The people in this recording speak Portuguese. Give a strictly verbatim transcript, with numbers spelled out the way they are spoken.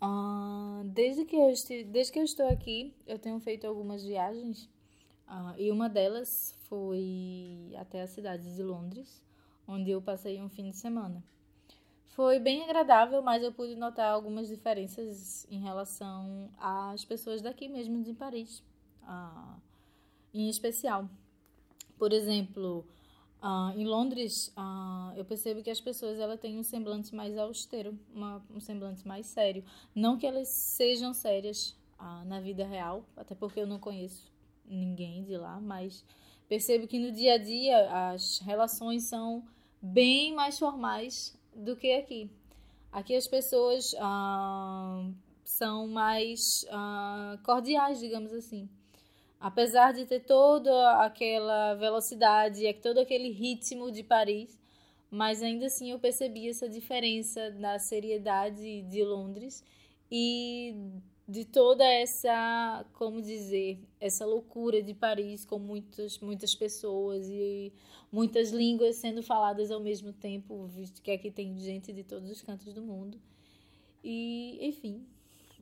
Ah, desde que eu esti- desde que eu estou aqui, eu tenho feito algumas viagens, ah, e uma delas foi até a cidade de Londres, onde eu passei um fim de semana. Foi bem agradável, mas eu pude notar algumas diferenças em relação às pessoas daqui mesmo de Paris, ah, em especial. Por exemplo, ah, em Londres, ah, eu percebo que as pessoas ela têm um semblante mais austero, uma- um semblante mais sério. Não que elas sejam sérias, ah, na vida real, até porque eu não conheço ninguém de lá, mas percebo que no dia a dia as relações são bem mais formais do que aqui. Aqui as pessoas ah, são mais ah, cordiais, digamos assim. Apesar de ter toda aquela velocidade, e todo aquele ritmo de Paris, mas ainda assim eu percebi essa diferença na seriedade de Londres e de toda essa, como dizer, essa loucura de Paris com muitas, muitas pessoas e muitas línguas sendo faladas ao mesmo tempo, visto que aqui tem gente de todos os cantos do mundo. E, enfim,